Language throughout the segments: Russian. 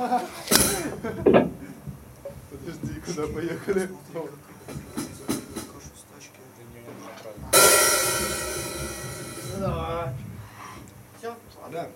Подожди, куда поехали? Давай. Все? Да.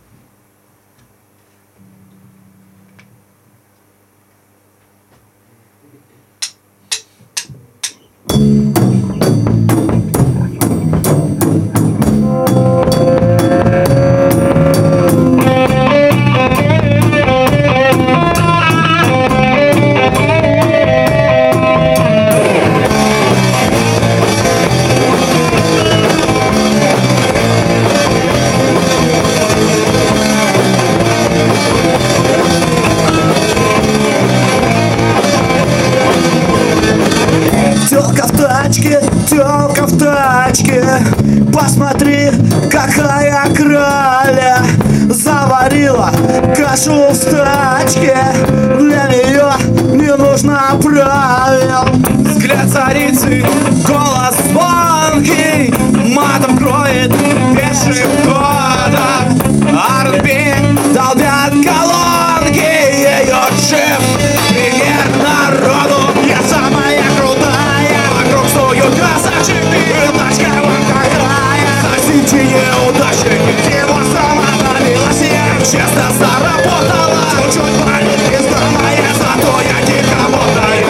Тёлка в тачке, посмотри, какая краля заварила кашу в стачке. Для неё не нужно правил. Взгляд царицы, голос звонкий, матом кроет пешехода. R&B долбят колонки, её джип пример народу. Я самая крутая, вокруг стоят красавчики, и тачка вам какая. Простите, неудачники, его сама добилась, я честно заработала. Чуть-чуть малевизная, зато я дикомотая.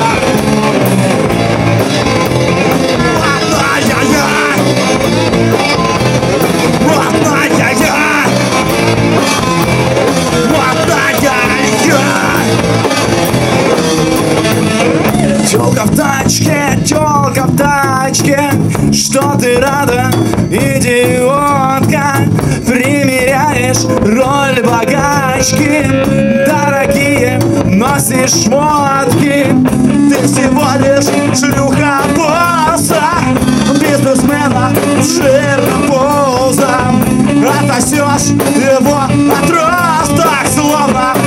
Тёлка в тачке, что ты рада, идиотка? Примеряешь роль богачки, дорогие носишь шмотки. Ты всего лишь шлюха босса, бизнесмена с жирным пузом. Отсосёшь его отросток, словно